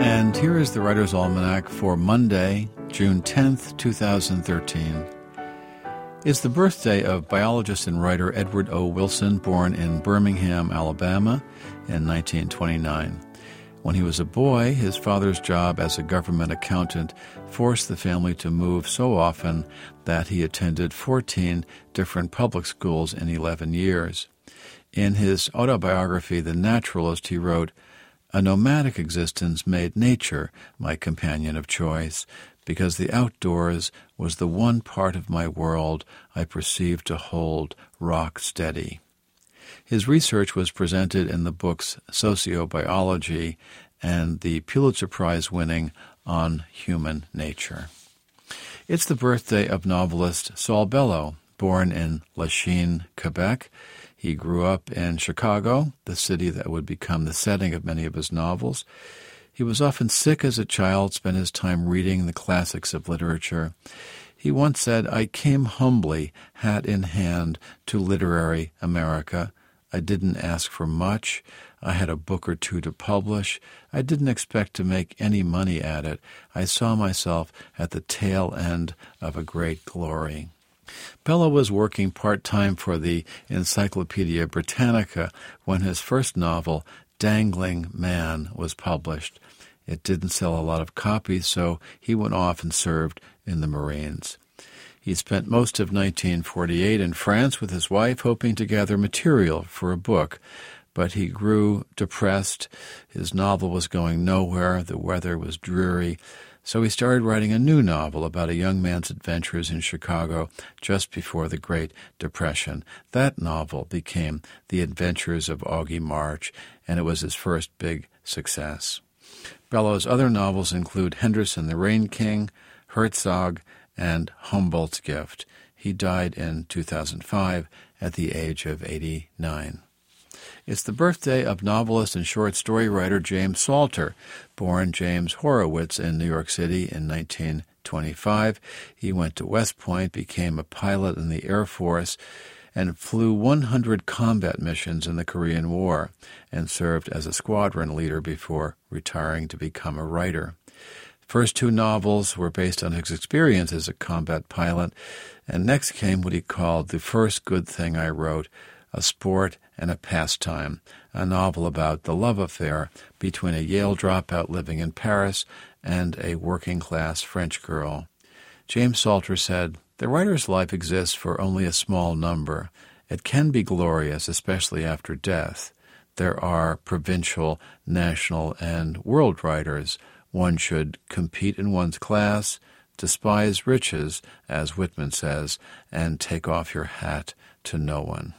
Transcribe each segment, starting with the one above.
And here is the Writer's Almanac for Monday, June 10th, 2013. It's the birthday of biologist and writer Edward O. Wilson, born in Birmingham, Alabama in 1929. When he was a boy, his father's job as a government accountant forced the family to move so often that he attended 14 different public schools in 11 years. In his autobiography, The Naturalist, he wrote, "A nomadic existence made nature my companion of choice, because the outdoors was the one part of my world I perceived to hold rock steady." His research was presented in the books Sociobiology and the Pulitzer Prize-winning On Human Nature. It's the birthday of novelist Saul Bellow, born in Lachine, Quebec. He grew up in Chicago, the city that would become the setting of many of his novels. He was often sick as a child, spent his time reading the classics of literature. He once said, "I came humbly, hat in hand, to literary America. I didn't ask for much. I had a book or two to publish. I didn't expect to make any money at it. I saw myself at the tail end of a great glory." Bellow was working part-time for the Encyclopedia Britannica when his first novel, Dangling Man, was published. It didn't sell a lot of copies, so he went off and served in the Marines. He spent most of 1948 in France with his wife, hoping to gather material for a book. But he grew depressed. His novel was going nowhere. The weather was dreary. So he started writing a new novel about a young man's adventures in Chicago just before the Great Depression. That novel became The Adventures of Augie March, and it was his first big success. Bellow's other novels include Henderson the Rain King, Herzog, and Humboldt's Gift. He died in 2005 at the age of 89. It's the birthday of novelist and short story writer James Salter, born James Horowitz in New York City in 1925. He went to West Point, became a pilot in the Air Force, and flew 100 combat missions in the Korean War, and served as a squadron leader before retiring to become a writer. First two novels were based on his experience as a combat pilot, and next came what he called The First Good Thing I Wrote, a sport and a pastime, a novel about the love affair between a Yale dropout living in Paris and a working-class French girl. James Salter said, "The writer's life exists for only a small number. It can be glorious, especially after death. There are provincial, national, and world writers. One should compete in one's class, despise riches, as Whitman says, and take off your hat to no one."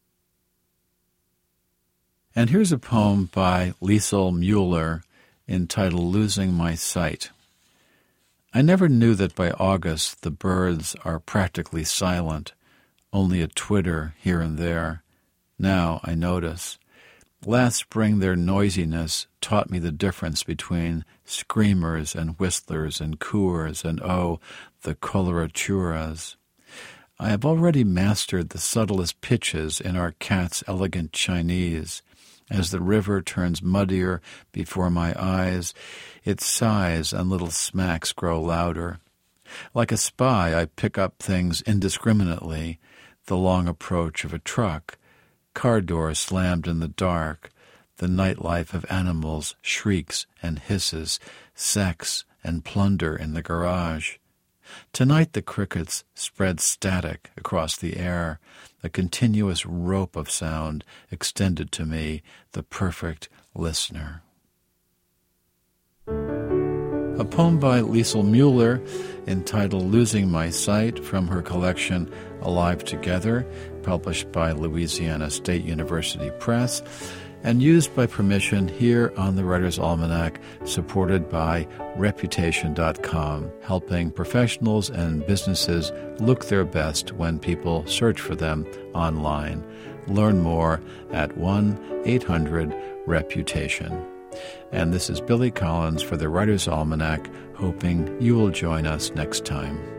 And here's a poem by Liesl Mueller entitled Losing My Sight. I never knew that by August the birds are practically silent, only a twitter here and there. Now I notice. Last spring their noisiness taught me the difference between screamers and whistlers and cooers and, oh, the coloraturas. I have already mastered the subtlest pitches in our cat's elegant Chinese. As the river turns muddier before my eyes, its sighs and little smacks grow louder. Like a spy, I pick up things indiscriminately, the long approach of a truck, car doors slammed in the dark, the nightlife of animals shrieks and hisses, sex and plunder in the garage. Tonight the crickets spread static across the air, a continuous rope of sound extended to me, the perfect listener. A poem by Liesl Mueller entitled Losing My Sight from her collection Alive Together, published by Louisiana State University Press, and used by permission here on the Writer's Almanac, supported by Reputation.com, helping professionals and businesses look their best when people search for them online. Learn more at 1-800-REPUTATION. And this is Billy Collins for the Writer's Almanac, hoping you will join us next time.